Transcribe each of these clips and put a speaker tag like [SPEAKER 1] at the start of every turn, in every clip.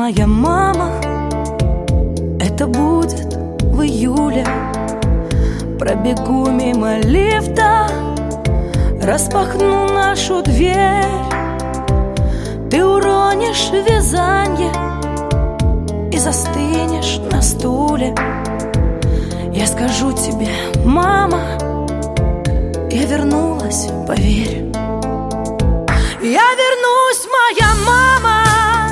[SPEAKER 1] моя мама, это будет в июле. Пробегу мимо лифта, распахну нашу дверь. Ты уронишь вязанье и застынешь на стуле. Я скажу тебе: мама, я вернулась, поверь. Я вернусь, моя мама,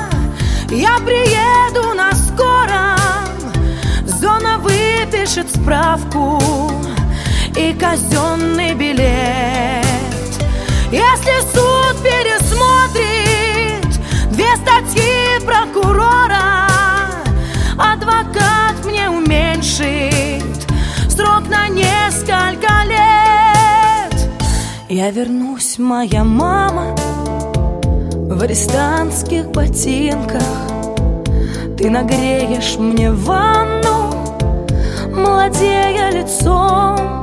[SPEAKER 1] я приеду на скором. Зона выпишет справку и казенный билет. Если суд пересмотрит 2 статьи прокурора, адвокат мне уменьшит срок на несколько лет. Я вернусь, моя мама, в арестантских ботинках. Ты нагреешь мне ванну, молодея лицом.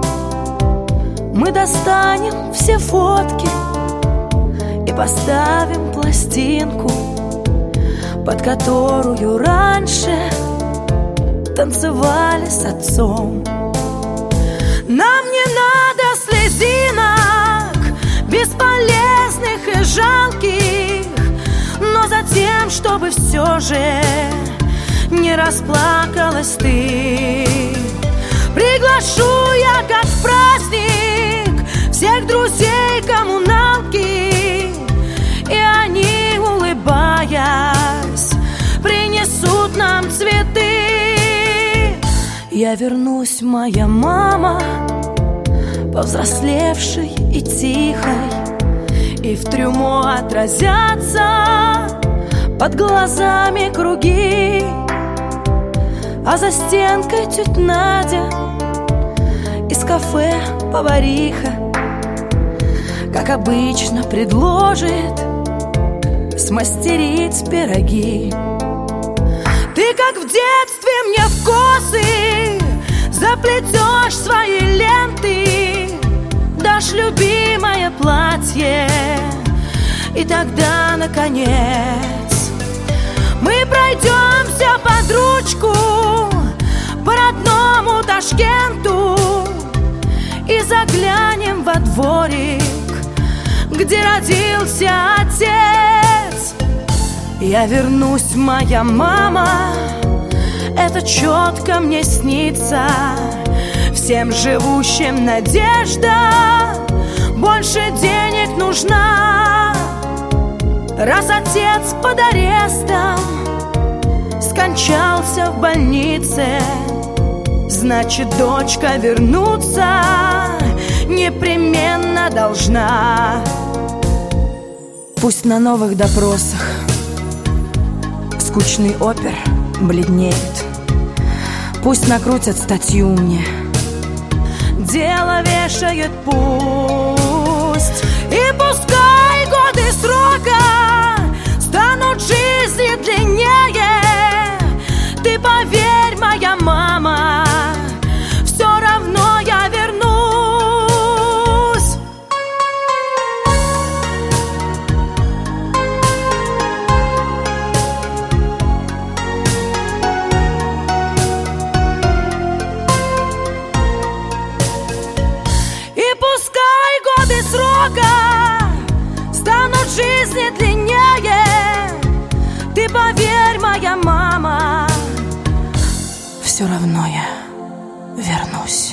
[SPEAKER 1] Мы достанем все фотки и поставим пластинку, под которую раньше танцевали с отцом. Нам не надо слезинок, бесполезных и жалких, но затем, чтобы все же не расплакалась ты. Приглашу я, как в праздник, всех друзей коммуналки, и они, улыбаясь, принесут нам цветы. Я вернусь, моя мама, повзрослевшей и тихой, и в трюмо отразятся под глазами круги, а за стенкой тетя Надя из кафе повариха, как обычно, предложит смастерить пироги. Ты, как в детстве, мне в косы заплетешь свои ленты, дашь любимое платье, и тогда, наконец, мы пройдемся под ручку по родному Ташкенту и заглянем во дворик, где родился отец. Я вернусь, моя мама, это четко мне снится. Всем живущим надежда больше денег нужна. Раз отец под арестом скончался в больнице, значит, дочка вернуться непременно должна. Пусть на новых допросах скучный опер бледнеет, пусть накрутят статью мне, дело вешает пусть. И пускай годы срока станут жизни длиннее, ты поверь, моя мама, все равно я вернусь. И пускай годы срока станут жизни длиннее, ты поверь, моя мама, все равно я вернусь.